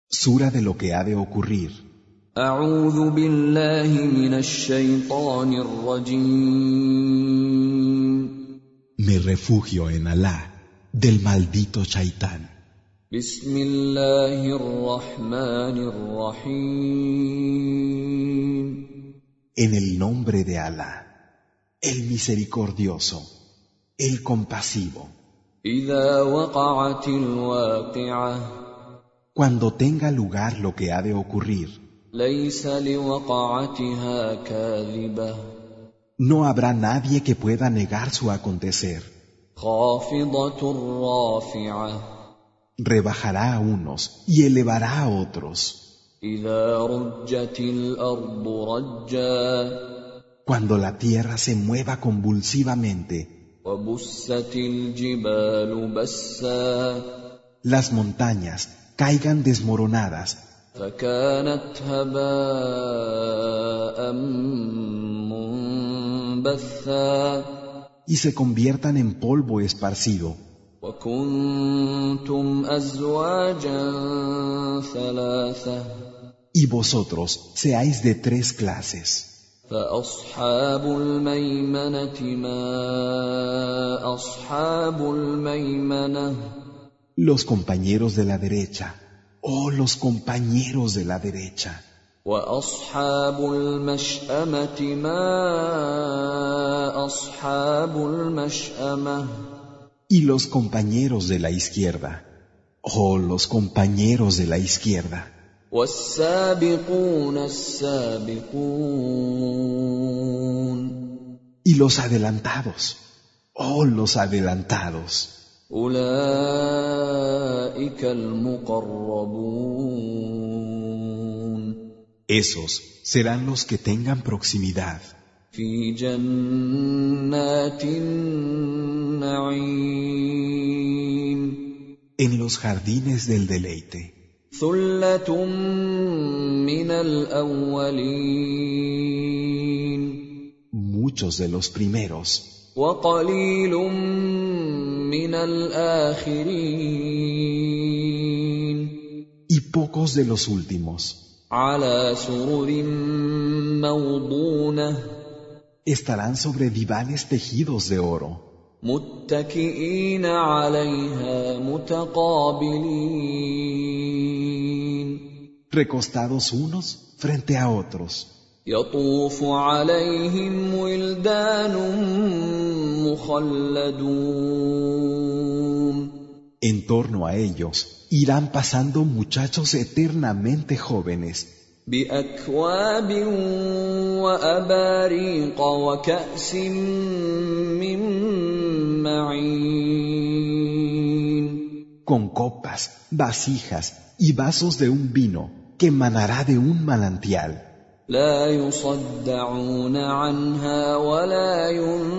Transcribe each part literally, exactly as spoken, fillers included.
Sura de lo que ha de ocurrir. أعوذ بالله من الشيطان الرجيم. Me refugio en Alá, del maldito Shaitán. بسم الله الرحمن الرحيم. En el nombre de Alá, el misericordioso, el compasivo. إذا وقعت الواقعة. Cuando tenga lugar lo que ha de ocurrir, ليس لوقعتها كاذبة. no habrá nadie que pueda negar su acontecer. خافضة رافعة. Rebajará a unos y elevará a otros. إذا رجت الأرض رجا. Cuando la tierra se mueva convulsivamente, وبست الجبال بسا. las montañas caigan desmoronadas, فكانت هباء منبثا. y se conviertan en polvo esparcido. وكنتم أزواجا ثلاثة. Y vosotros seáis de tres clases. فأصحاب الميمنة ما أصحاب الميمنة. Los compañeros de la derecha, oh los compañeros de la derecha. وأصحاب المشأمة ما أصحاب المشأمة. Y los compañeros de la izquierda, oh los compañeros de la izquierda. والسابقون السابقون. Y los adelantados, oh los adelantados. أولئك المقربون. Esos serán los que tengan proximidad في جنات النعيم. en los jardines del deleite. ثلة من الأولين. Muchos de los primeros وقليل من الآخرين. y pocos de los últimos. على سرر موضونة. Estarán sobre divanes tejidos de oro, متكئين عليها متقابلين. recostados unos frente a otros. يطوف عليهم ولدان مخلدون. En torno a ellos irán pasando muchachos eternamente jóvenes, بأكواب وأباريق وكأس من معين. con copas, vasijas y vasos de un vino que emanará de un manantial. لا يصدعون عنها ولا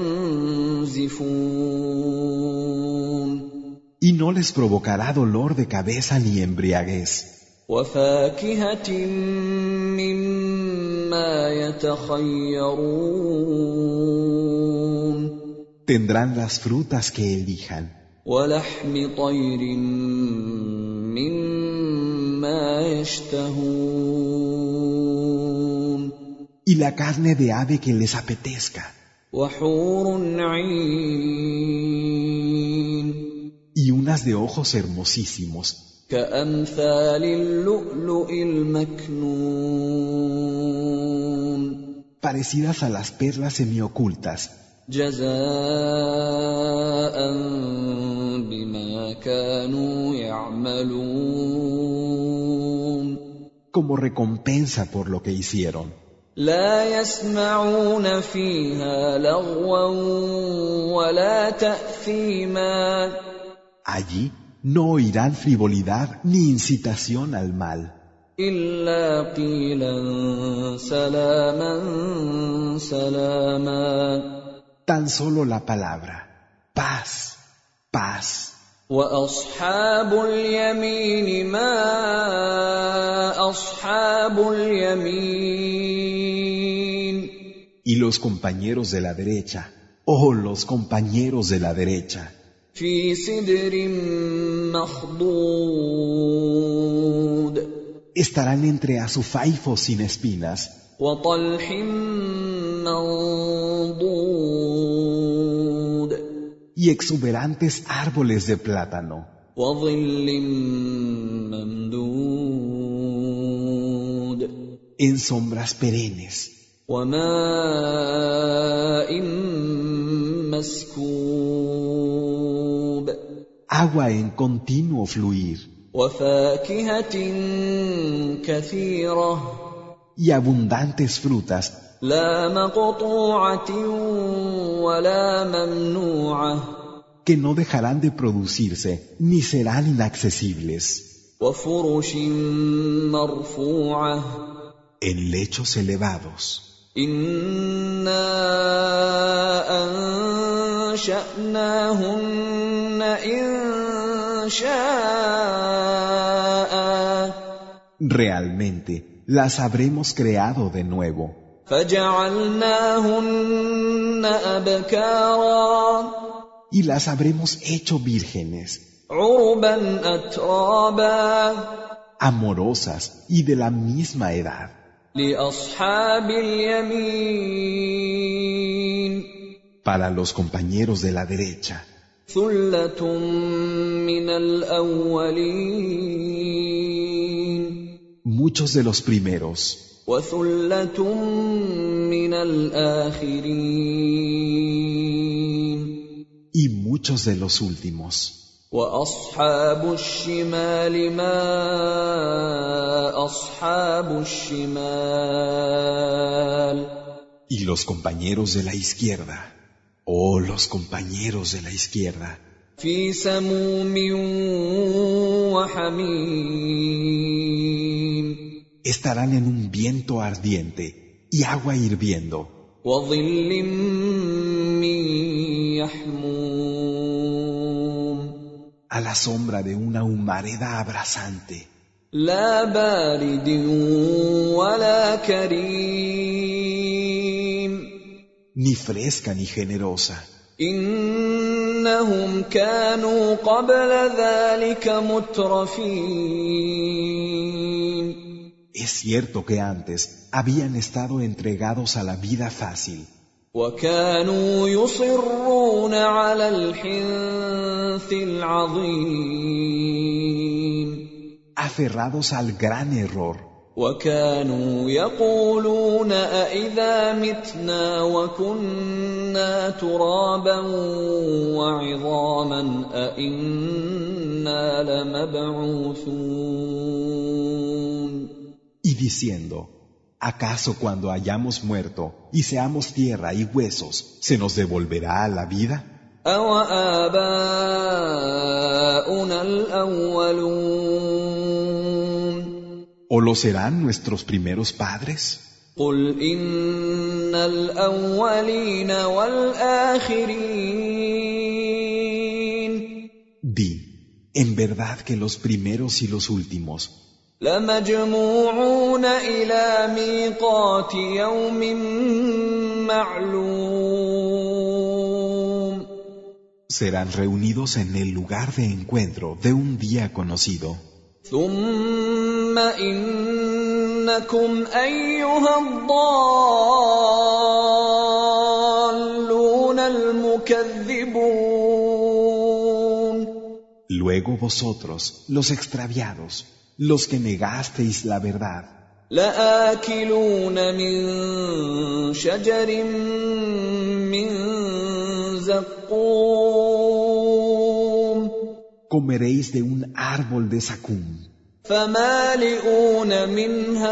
ينزفون. Y no les provocará dolor de cabeza ni embriaguez. وفاكهة مما يتخيرون. Tendrán las frutas que elijan. ولحم طير مما يشتهون. Y la carne de ave que les apetezca. وحور عين. Y unas de ojos hermosísimos, كأمثال اللؤلؤ المكنون. parecidas a las perlas semiocultas, جزاء بما كانوا يعملون. como recompensa por lo que hicieron. لا يسمعون فيها لغوا ولا تأثيما. Allí no oirán frivolidad ni incitación al mal, إلا قيلا سلاما سلاما. tan solo la palabra, paz, paz. وأصحاب اليمين ما أصحاب اليمين. Y los compañeros de la derecha, oh los compañeros de la derecha, في سدر مخضود. estarán entre azufaifos sin espinas وطلح منضود y exuberantes árboles de plátano وظل ممدود en sombras perennes وماء مسكوب agua en continuo fluir وفاكهة كثيرة y abundantes frutas لا مقطوعة ولا ممنوعة que no dejarán de producirse ni serán inaccesibles وفرش مرفوعة en lechos elevados. إنا أنشأناهن إنشاء Realmente las habremos creado de nuevo فجعلناهن أبكارا y las habremos hecho vírgenes, عربا أترابا amorosas y de la misma edad. لأصحاب اليمين Para los compañeros de la derecha, ثلة من الأولين muchos de los primeros وثلة من الآخرين y muchos de los últimos. وأصحاب الشمال ما أصحاب الشمال Y los compañeros de la izquierda, oh los compañeros de la izquierda, في سموم وحميم estarán en un viento ardiente y agua hirviendo وظل من يحموم a la sombra de una humareda abrasante, لا بارد ولا كريم ni fresca ni generosa. إنهم كانوا قبل ذلك مترفين Es cierto que antes habían estado entregados a la vida fácil وكانوا يصرون على الحنث العظيم aferrados al gran error وكانوا يقولون أإذا متنا وكنا ترابا وعظاما أإنا لمبعوثون y diciendo, ¿acaso cuando hayamos muerto y seamos tierra y huesos, se nos devolverá a la vida? أَوَآبَاؤُنَا الْأَوَّلُونَ ¿O lo serán nuestros primeros padres? قُلْ إِنَّ الْأَوَّلِينَ وَالْآخِرِينَ Di, en verdad que los primeros y los últimos لَمَجْمُوعُونَ إِلَى مِيقَاتِ يَوْمٍ مَّعْلُومٍ serán reunidos en el lugar de encuentro de un día conocido. ثُمَّ إِنَّكُمْ أَيُّهَا الضَّالُّونَ الْمُكَذِّبُونَ Luego vosotros, los extraviados, los que negasteis la verdad, لَآكِلُونَ مِن شَجَرٍ مِّن زَقُّومٍ comeréis de un árbol de zacum, فَمَالِئُونَ مِنْهَا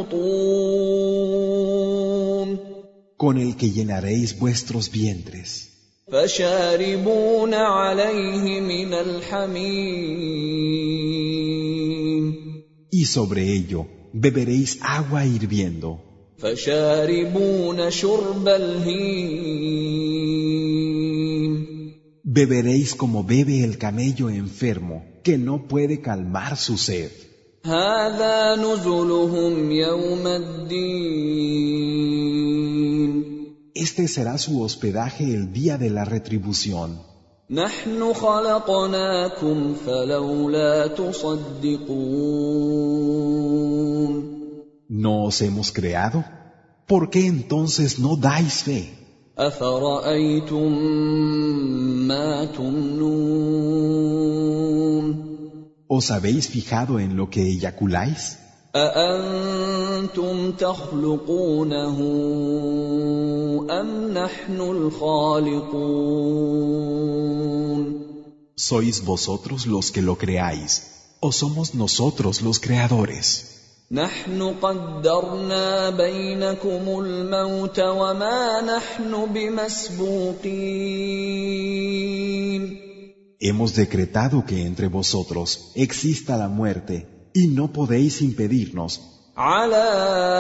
الْبُطُونَ con el que llenaréis vuestros vientres, فَشَارِبُونَ عَلَيْهِ مِنَ الْحَمِيمِ y sobre ello beberéis agua hirviendo, فَشَارِبُونَ شُرْبَ الْهِيمِ beberéis como bebe el camello enfermo que no puede calmar su sed. هَذَا نُزُلُهُمْ يَوْمَ الدِّينِ Este será su hospedaje el día de la retribución. نَحْنُ خَلَقْنَاكُمْ فَلَوْلَا تُصَدِّقُونَ ¿No os hemos creado? ¿Por qué entonces no dais fe? أفرأيتم ما تمنون ¿Os habéis fijado en lo que eyaculáis? أأنتم تخلقونه أم نحن الخالقون ¿Sois vosotros los que lo creáis o somos nosotros los creadores? نحن قدرنا بينكم الموت وما نحن بمسبوقين Hemos decretado que entre vosotros exista la muerte y no podéis impedirnos على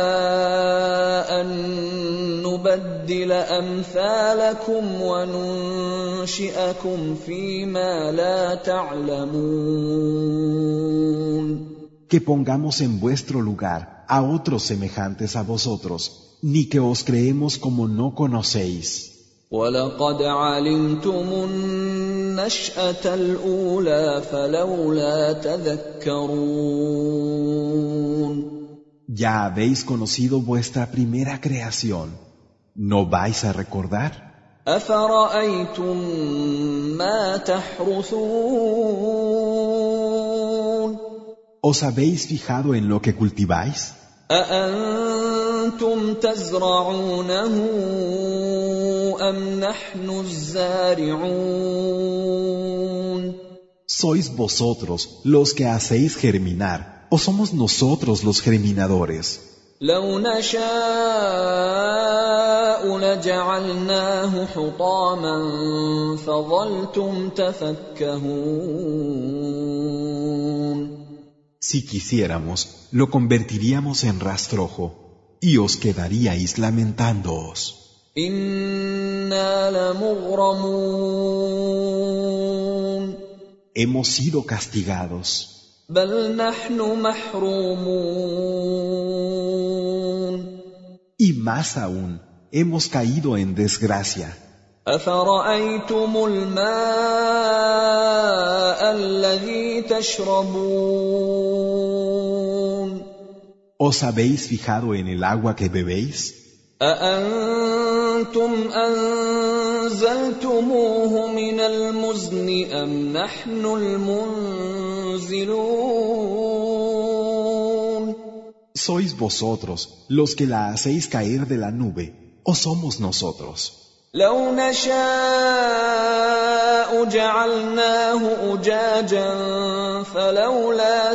أن نبدل أمثالكم وننشئكم فيما لا تعلمون que pongamos en vuestro lugar a otros semejantes a vosotros, ni que os creemos como no conocéis. وَلَقَدْ عَلِمْتُمُ النَّشْأَةَ الْأُولَى فَلَوْلَا تَذَكَّرُونَ Ya habéis conocido vuestra primera creación. ¿No vais a recordar? أَفَرَأَيْتُم مَّا تَحْرُثُونَ ¿Os habéis fijado en lo que cultiváis? أَأَنتُمْ تَزْرَعُونَهُ أَمْ نَحْنُ الزَّارِعُونَ ¿Sois vosotros los que hacéis germinar o somos nosotros los germinadores? لو نشاء لجعلناه حطاما فظلتم تفكهون Si quisiéramos, lo convertiríamos en rastrojo y os quedaríais lamentándoos. إنا لمغرمون Hemos sido castigados. بل نحن محرومون Y más aún, hemos caído en desgracia. أفرأيتم الماء الذي تشربون ¿Os habéis fijado en el agua que bebéis? أأنتم أنزلتموه من المزن أم نحن المنزلون ¿Sois vosotros los que la hacéis caer de la nube o somos nosotros? لو نشاء جعلناه أجاجا فلولا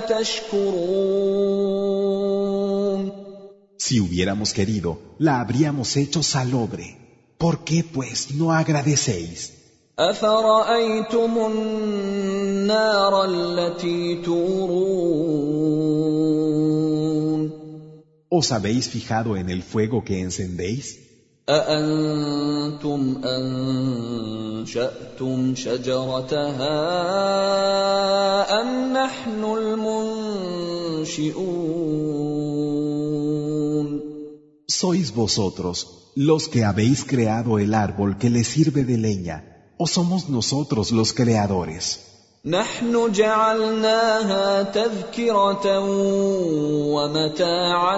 تشكرون Si hubiéramos querido, la habríamos hecho salobre. ¿Por qué, pues, no agradecéis? أفرأيتم النار التي تورون ¿Os habéis fijado en el fuego que encendéis? أأنتم أنشأتم شجرتها أم نحن المنشئون ¿Sois vosotros los que habéis creado el árbol que le sirve de leña o somos nosotros los creadores? نحن جعلناها تذكرة ومتاعا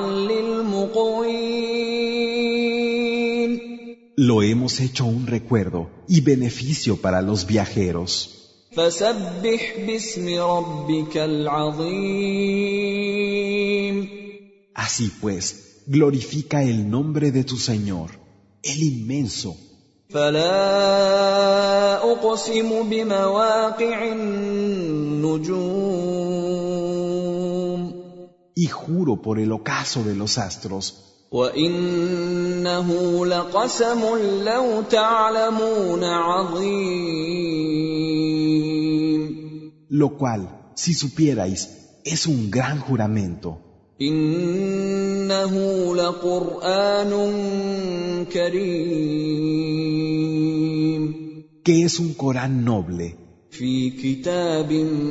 للمقوين Lo hemos hecho un recuerdo y beneficio para los viajeros. فسبح باسم ربك العظيم Así pues, glorifica el nombre de tu Señor, el inmenso. فلا أقسم بمواقع النجوم Y juro por el ocaso de los astros, وإنه لقسم لو تعلمون عظيم lo cual, si supierais, es un gran juramento. إنه لقرآن كريم Que es un Corán noble, في كتاب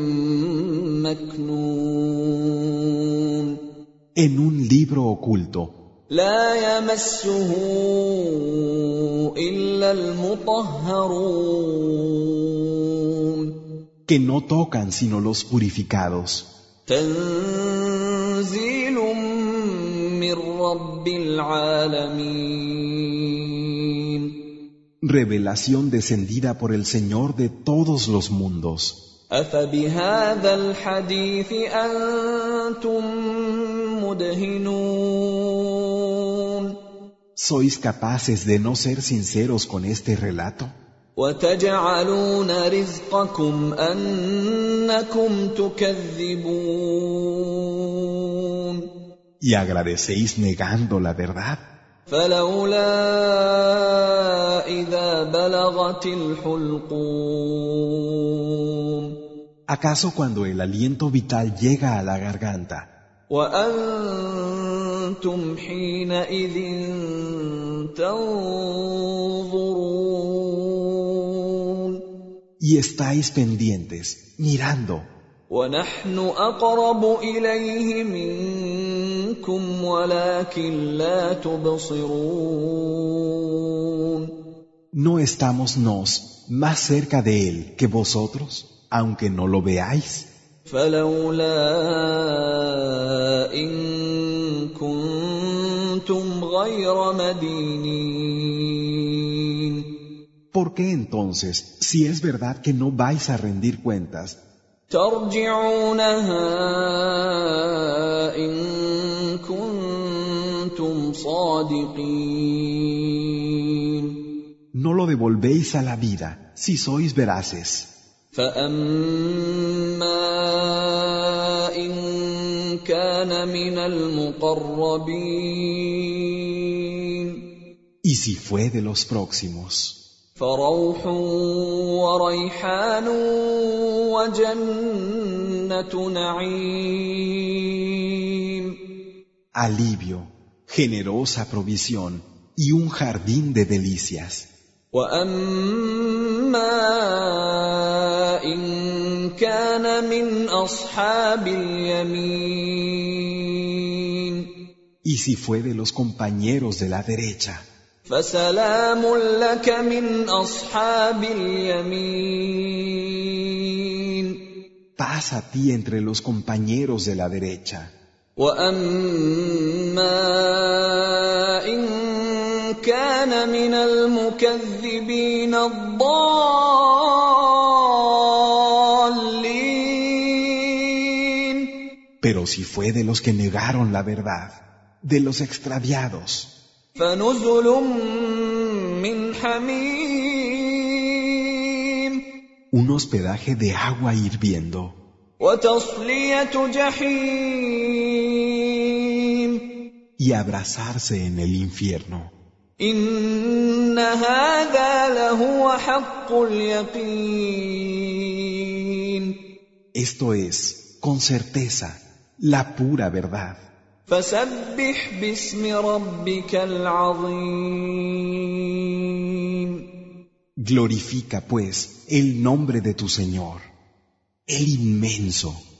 مكنون en un libro oculto, لا يمسه إلا المطهرون que no tocan sino los purificados. تنزيل من رب العالمين. Revelación descendida por el Señor de todos los mundos. أفبهذا الحديث أنتم مدهنون. ¿Sois capaces de no ser sinceros con este relato? وتجعلون رزقكم أنكم تكذبون. ¿Y agradecéis negando la verdad? فلولا إذا بلغت الحلقوم. ¿Acaso cuando el aliento vital llega a la garganta وأنتم حينئذ تنظرون. y estáis pendientes, mirando, ونحن أقرب إليه منكم ولكن لا تبصرون. ¿no estamos nos más cerca de él que vosotros, aunque no lo veáis? فلولا إن كنتم غير مدينين. ¿Por qué entonces, si es verdad que no vais a rendir cuentas, ترجعونها إن كنتم صادقين؟ no lo devolvéis a la vida, si sois veraces? فأما إن كان من المقربين. Y si fue de los próximos, فروح وريحان وجنة نعيم. alivio, generosa provisión y un jardín de delicias. وأما إن كان من أصحاب اليمين. Y si fue de los compañeros de la derecha, فسلام لك من أصحاب اليمين. paz a ti entre los compañeros de la derecha. وأما إن كان من المكذبين الضالين. Pero si fue de los que negaron la verdad, de los extraviados, فنزل من حميم. un hospedaje de agua hirviendo وتصلية جحيم. y abrazarse en el infierno. إن هذا لهو حق اليقين. Esto es, con certeza, la pura verdad. فسبح باسم ربك العظيم. Glorifica, pues, el nombre de tu Señor, el inmenso.